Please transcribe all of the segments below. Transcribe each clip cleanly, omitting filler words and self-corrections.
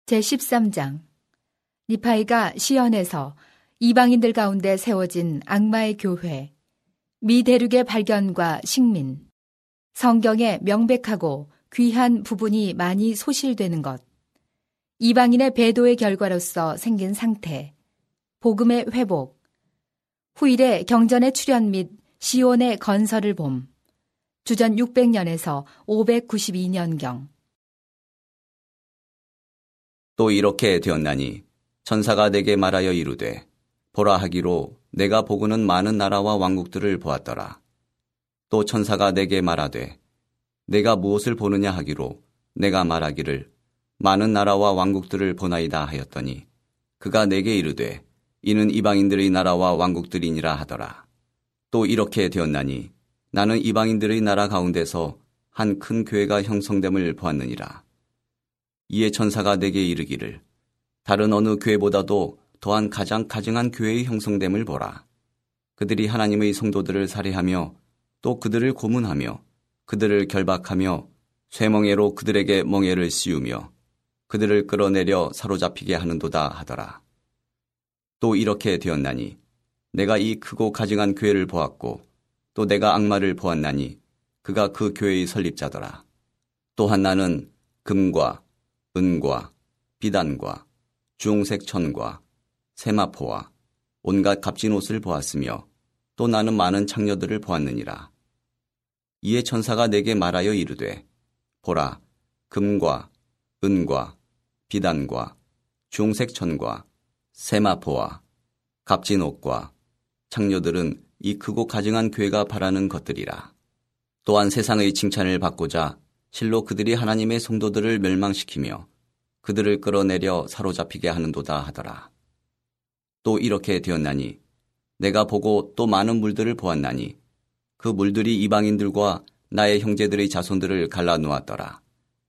제13장 니파이가 시연에서 이방인들 가운데 세워진 악마의 교회, 미 대륙의 발견과 식민, 성경에 명백하고 귀한 부분이 많이 소실되는 것, 이방인의 배도의 결과로서 생긴 상태, 복음의 회복, 후일의 경전의 출현 및 시온의 건설을 봄, 주전 600년에서 592년경. 또 이렇게 되었나니 천사가 내게 말하여 이르되 보라 하기로 내가 보고는 많은 나라와 왕국들을 보았더라. 또 천사가 내게 말하되 내가 무엇을 보느냐 하기로 내가 말하기를 많은 나라와 왕국들을 보나이다 하였더니 그가 내게 이르되 이는 이방인들의 나라와 왕국들이니라 하더라. 또 이렇게 되었나니 나는 이방인들의 나라 가운데서 한 큰 교회가 형성됨을 보았느니라. 이에 천사가 내게 이르기를 다른 어느 교회보다도 더한 가장 가증한 교회의 형성됨을 보라. 그들이 하나님의 성도들을 살해하며 또 그들을 고문하며 그들을 결박하며 쇠멍에로 그들에게 멍에를 씌우며 그들을 끌어내려 사로잡히게 하는도다 하더라. 또 이렇게 되었나니 내가 이 크고 가증한 교회를 보았고 또 내가 악마를 보았나니 그가 그 교회의 설립자더라. 또한 나는 금과 은과 비단과 주홍색 천과 세마포와 온갖 값진 옷을 보았으며 또 나는 많은 창녀들을 보았느니라. 이에 천사가 내게 말하여 이르되 보라 금과 은과 비단과 주홍색 천과 세마포와 값진 옷과 창녀들은 이 크고 가증한 교회가 바라는 것들이라. 또한 세상의 칭찬을 받고자 실로 그들이 하나님의 성도들을 멸망시키며 그들을 끌어내려 사로잡히게 하는도다 하더라. 또 이렇게 되었나니 내가 보고 또 많은 물들을 보았나니 그 물들이 이방인들과 나의 형제들의 자손들을 갈라놓았더라.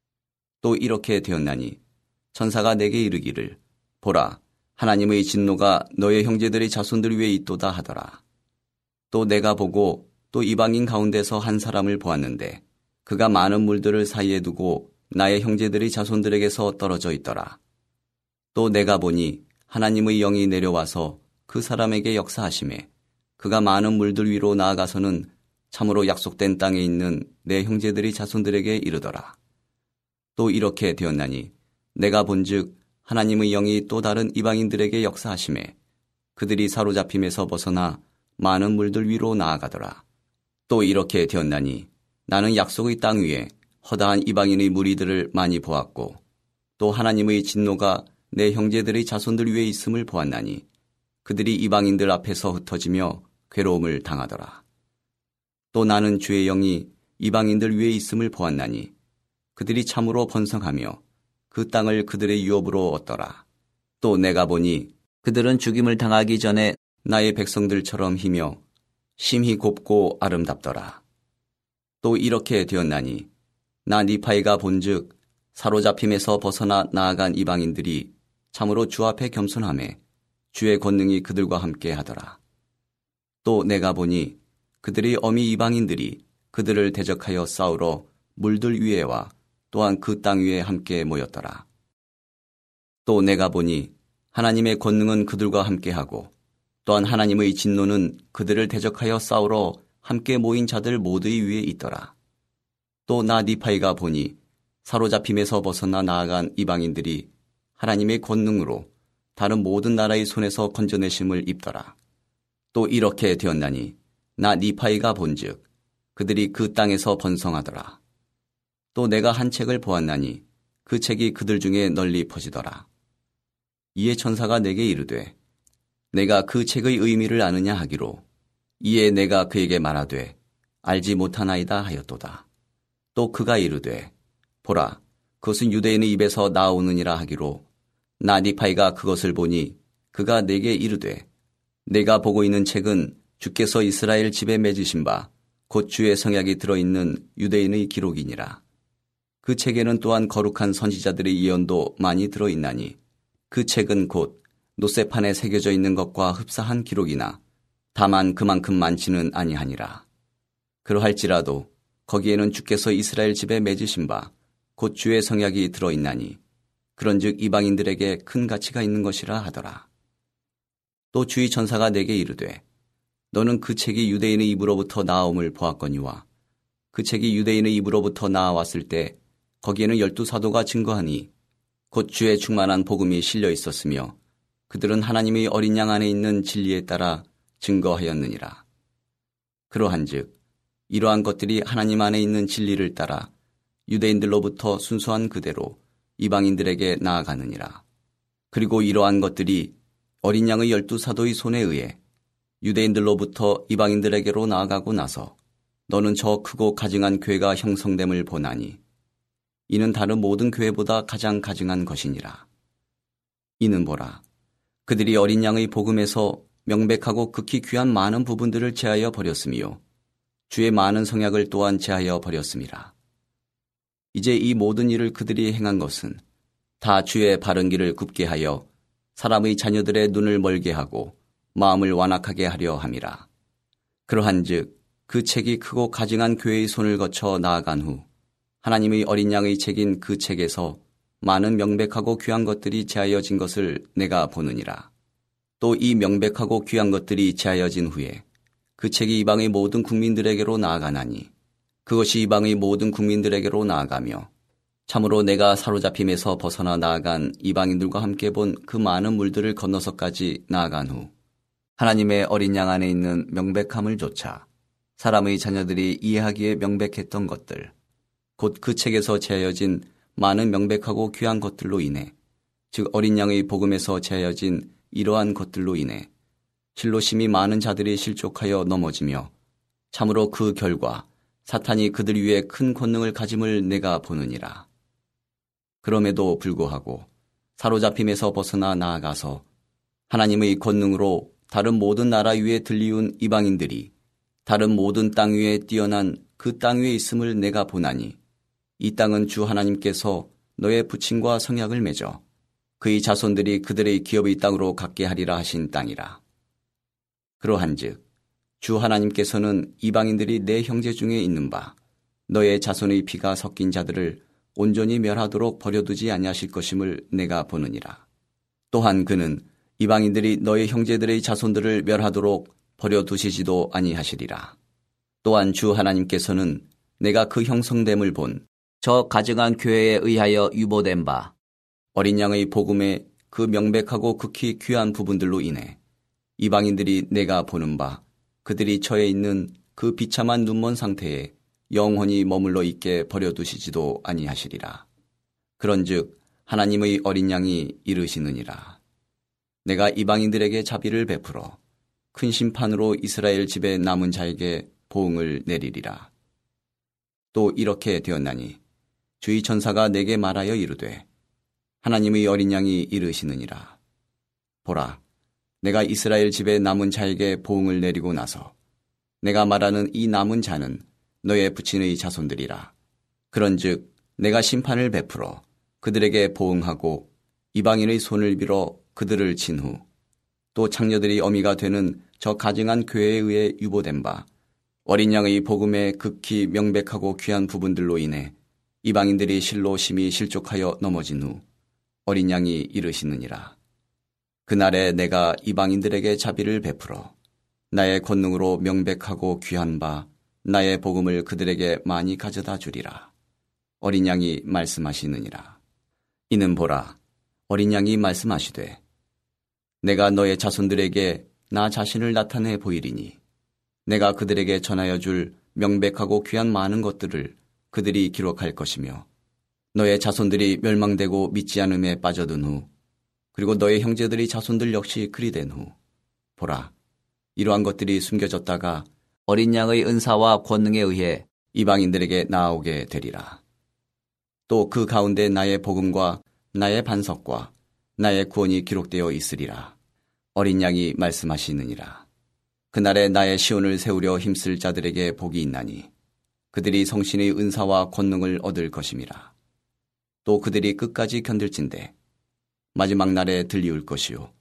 또 이렇게 되었나니 천사가 내게 이르기를 보라 하나님의 진노가 너의 형제들의 자손들 위에 있도다 하더라. 또 내가 보고 또 이방인 가운데서 한 사람을 보았는데 그가 많은 물들을 사이에 두고 나의 형제들의 자손들에게서 떨어져 있더라. 또 내가 보니 하나님의 영이 내려와서 그 사람에게 역사하심에 그가 많은 물들 위로 나아가서는 참으로 약속된 땅에 있는 내 형제들의 자손들에게 이르더라. 또 이렇게 되었나니 내가 본즉 하나님의 영이 또 다른 이방인들에게 역사하심에 그들이 사로잡힘에서 벗어나 많은 물들 위로 나아가더라. 또 이렇게 되었나니 나는 약속의 땅 위에 허다한 이방인의 무리들을 많이 보았고 또 하나님의 진노가 내 형제들의 자손들 위에 있음을 보았나니 그들이 이방인들 앞에서 흩어지며 괴로움을 당하더라. 또 나는 주의 영이 이방인들 위에 있음을 보았나니 그들이 참으로 번성하며 그 땅을 그들의 유업으로 얻더라. 또 내가 보니 그들은 죽임을 당하기 전에 나의 백성들처럼 희며 심히 곱고 아름답더라. 또 이렇게 되었나니 나 니파이가 본즉 사로잡힘에서 벗어나 나아간 이방인들이 참으로 주 앞에 겸손하매 주의 권능이 그들과 함께 하더라. 또 내가 보니 그들이 어미 이방인들이 그들을 대적하여 싸우러 물들 위에와 또한 그 땅 위에 함께 모였더라. 또 내가 보니 하나님의 권능은 그들과 함께하고 또한 하나님의 진노는 그들을 대적하여 싸우러 함께 모인 자들 모두의 위에 있더라. 또 나 니파이가 보니 사로잡힘에서 벗어나 나아간 이방인들이 하나님의 권능으로 다른 모든 나라의 손에서 건져내심을 입더라. 또 이렇게 되었나니 나 니파이가 본즉 그들이 그 땅에서 번성하더라. 또 내가 한 책을 보았나니 그 책이 그들 중에 널리 퍼지더라. 이에 천사가 내게 이르되 내가 그 책의 의미를 아느냐 하기로 이에 내가 그에게 말하되 알지 못하나이다 하였도다. 또 그가 이르되 보라 그것은 유대인의 입에서 나오느니라 하기로 나 니파이가 그것을 보니 그가 내게 이르되 내가 보고 있는 책은 주께서 이스라엘 집에 맺으신 바 곧 주의 성약이 들어있는 유대인의 기록이니라. 그 책에는 또한 거룩한 선지자들의 예언도 많이 들어있나니 그 책은 곧 노새판에 새겨져 있는 것과 흡사한 기록이나 다만 그만큼 많지는 아니하니라. 그러할지라도 거기에는 주께서 이스라엘 집에 맺으신 바 곧 주의 성약이 들어있나니 그런즉 이방인들에게 큰 가치가 있는 것이라 하더라. 또 주의 천사가 내게 이르되 너는 그 책이 유대인의 입으로부터 나옴을 보았거니와 그 책이 유대인의 입으로부터 나왔을 때 거기에는 12사도가 증거하니 곧 주의 충만한 복음이 실려 있었으며 그들은 하나님의 어린 양 안에 있는 진리에 따라 증거하였느니라. 그러한즉 이러한 것들이 하나님 안에 있는 진리를 따라 유대인들로부터 순수한 그대로 이방인들에게 나아가느니라. 그리고 이러한 것들이 어린 양의 12사도의 손에 의해 유대인들로부터 이방인들에게로 나아가고 나서 너는 저 크고 가증한 교회가 형성됨을 보나니 이는 다른 모든 교회보다 가장 가증한 것이니라. 이는 보라, 그들이 어린 양의 복음에서 명백하고 극히 귀한 많은 부분들을 제하여 버렸으며 주의 많은 성약을 또한 제하여 버렸음이라. 이제 이 모든 일을 그들이 행한 것은 다 주의 바른 길을 굽게 하여 사람의 자녀들의 눈을 멀게 하고 마음을 완악하게 하려 함이라. 그러한즉 그 책이 크고 가증한 교회의 손을 거쳐 나아간 후 하나님의 어린 양의 책인 그 책에서 많은 명백하고 귀한 것들이 제하여진 것을 내가 보느니라. 또 이 명백하고 귀한 것들이 제하여진 후에 그 책이 이방의 모든 국민들에게로 나아가나니 그것이 이방의 모든 국민들에게로 나아가며 참으로 내가 사로잡힘에서 벗어나 나아간 이방인들과 함께 본 그 많은 물들을 건너서까지 나아간 후 하나님의 어린 양 안에 있는 명백함을 조차 사람의 자녀들이 이해하기에 명백했던 것들, 곧 그 책에서 제하여진 많은 명백하고 귀한 것들로 인해, 즉 어린 양의 복음에서 제하여진 이러한 것들로 인해 실로 심히 많은 자들이 실족하여 넘어지며 참으로 그 결과 사탄이 그들 위에 큰 권능을 가짐을 내가 보느니라. 그럼에도 불구하고 사로잡힘에서 벗어나 나아가서 하나님의 권능으로 다른 모든 나라 위에 들리운 이방인들이 다른 모든 땅 위에 뛰어난 그 땅 위에 있음을 내가 보나니 이 땅은 주 하나님께서 너의 부친과 성약을 맺어 그의 자손들이 그들의 기업의 땅으로 갖게 하리라 하신 땅이라. 그러한즉 주 하나님께서는 이방인들이 내 형제 중에 있는 바 너의 자손의 피가 섞인 자들을 온전히 멸하도록 버려두지 아니하실 것임을 내가 보느니라. 또한 그는 이방인들이 너의 형제들의 자손들을 멸하도록 버려두시지도 아니하시리라. 또한 주 하나님께서는 내가 그 형성됨을 본 저 가증한 교회에 의하여 유보된 바 어린 양의 복음의 그 명백하고 극히 귀한 부분들로 인해 이방인들이 내가 보는 바 그들이 처해 있는 그 비참한 눈먼 상태에 영원히 머물러 있게 버려두시지도 아니하시리라. 그런즉 하나님의 어린 양이 이르시느니라. 내가 이방인들에게 자비를 베풀어 큰 심판으로 이스라엘 집에 남은 자에게 보응을 내리리라. 또 이렇게 되었나니 주의 천사가 내게 말하여 이르되 하나님의 어린 양이 이르시느니라. 보라, 내가 이스라엘 집에 남은 자에게 보응을 내리고 나서 내가 말하는 이 남은 자는 너의 부친의 자손들이라. 그런즉 내가 심판을 베풀어 그들에게 보응하고 이방인의 손을 빌어 그들을 친 후 또 창녀들이 어미가 되는 저 가증한 교회에 의해 유보된 바 어린 양의 복음의 극히 명백하고 귀한 부분들로 인해 이방인들이 실로 심히 실족하여 넘어진 후 어린 양이 이르시느니라. 그날에 내가 이방인들에게 자비를 베풀어 나의 권능으로 명백하고 귀한 바 나의 복음을 그들에게 많이 가져다 주리라. 어린 양이 말씀하시느니라. 이는 보라, 어린 양이 말씀하시되 내가 너의 자손들에게 나 자신을 나타내 보이리니 내가 그들에게 전하여 줄 명백하고 귀한 많은 것들을 그들이 기록할 것이며 너의 자손들이 멸망되고 믿지 않음에 빠져든 후 그리고 너의 형제들의 자손들 역시 그리 된 후 보라, 이러한 것들이 숨겨졌다가 어린 양의 은사와 권능에 의해 이방인들에게 나아오게 되리라. 또 그 가운데 나의 복음과 나의 반석과 나의 구원이 기록되어 있으리라. 어린 양이 말씀하시느니라. 그날에 나의 시온을 세우려 힘쓸 자들에게 복이 있나니 그들이 성신의 은사와 권능을 얻을 것임이라. 또 그들이 끝까지 견딜진대 마지막 날에 들리울 것이요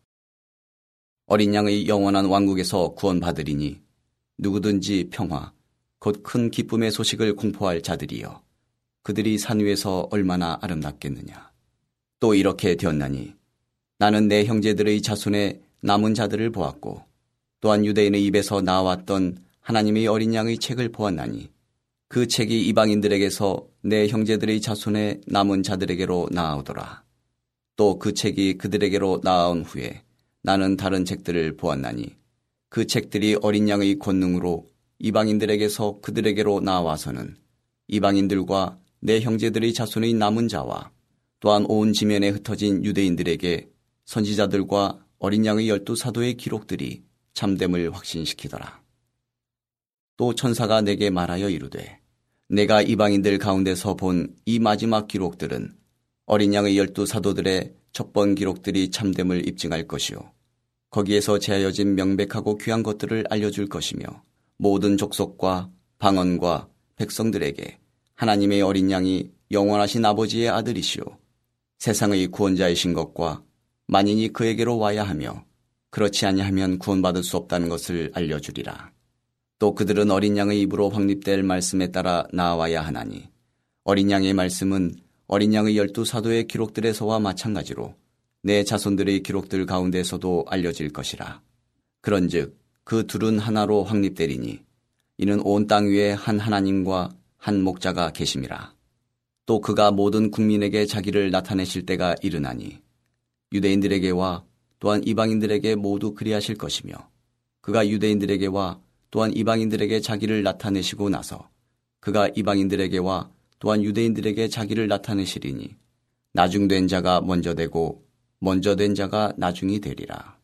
어린 양의 영원한 왕국에서 구원받으리니 누구든지 평화 곧 큰 기쁨의 소식을 공포할 자들이여 그들이 산 위에서 얼마나 아름답겠느냐. 또 이렇게 되었나니 나는 내 형제들의 자손의 남은 자들을 보았고 또한 유대인의 입에서 나왔던 하나님의 어린 양의 책을 보았나니 그 책이 이방인들에게서 내 형제들의 자손의 남은 자들에게로 나아오더라. 또 그 책이 그들에게로 나아온 후에 나는 다른 책들을 보았나니 그 책들이 어린 양의 권능으로 이방인들에게서 그들에게로 나와서는 이방인들과 내 형제들의 자손의 남은 자와 또한 온 지면에 흩어진 유대인들에게 선지자들과 어린 양의 12사도의 기록들이 참됨을 확신시키더라. 또 천사가 내게 말하여 이르되 내가 이방인들 가운데서 본 이 마지막 기록들은 어린 양의 12사도들의 첫 번 기록들이 참됨을 입증할 것이요 거기에서 제하여진 명백하고 귀한 것들을 알려줄 것이며 모든 족속과 방언과 백성들에게 하나님의 어린 양이 영원하신 아버지의 아들이시오 세상의 구원자이신 것과 만인이 그에게로 와야 하며 그렇지 아니하면 구원받을 수 없다는 것을 알려주리라. 또 그들은 어린 양의 입으로 확립될 말씀에 따라 나아와야 하나니 어린 양의 말씀은 어린 양의 12사도의 기록들에서와 마찬가지로 내 자손들의 기록들 가운데서도 알려질 것이라. 그런즉 그 둘은 하나로 확립되리니 이는 온 땅 위에 한 하나님과 한 목자가 계심이라. 또 그가 모든 국민에게 자기를 나타내실 때가 이르나니 유대인들에게와 또한 이방인들에게 모두 그리하실 것이며 그가 유대인들에게와 또한 이방인들에게 자기를 나타내시고 나서 그가 이방인들에게와 또한 유대인들에게 자기를 나타내시리니 나중된 자가 먼저 되고 먼저 된 자가 나중이 되리라.